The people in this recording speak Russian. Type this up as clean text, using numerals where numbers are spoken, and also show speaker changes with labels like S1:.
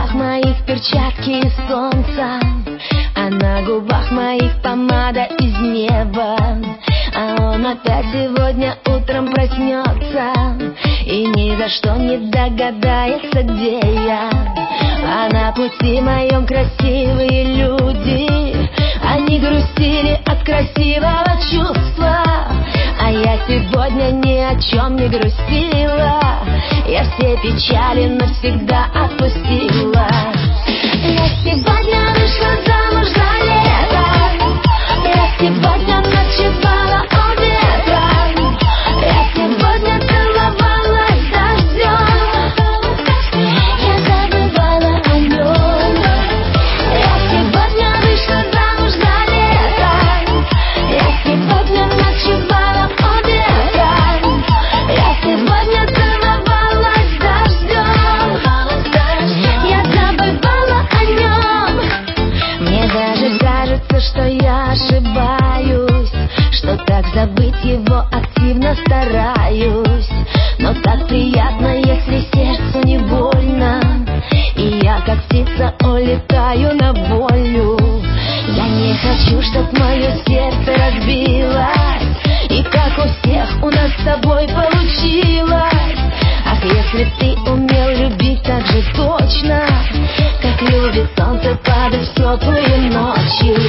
S1: руках моих перчатки из солнца, а на губах моих помада из неба. А он опять сегодня утром проснется и ни за что не догадается, где я. А на пути моем красивые люди, они грустили от красивого чувства. А я сегодня ни о чем не грустила, я все печали навсегда отпустила. Я сегодня вышла замуж за лето, я сегодня ночевала у ветра, я сегодня целовалась дождем, я забывала о нем. Я сегодня вышла замуж за лето, я сегодня ночевала у ветра, я сегодня целовалась дождем, я забывала о нем. Мне даже кажется, что я ошибаюсь, что так забыть его активно стараюсь. Но так приятно, если сердцу не больно, и я как птица улетаю на волю. Я не хочу, чтоб мое сердце разбилось, и как у всех у нас с тобой получилось. Ах, если ты умел любить так же точно, как любит солнце падать в теплые ночи.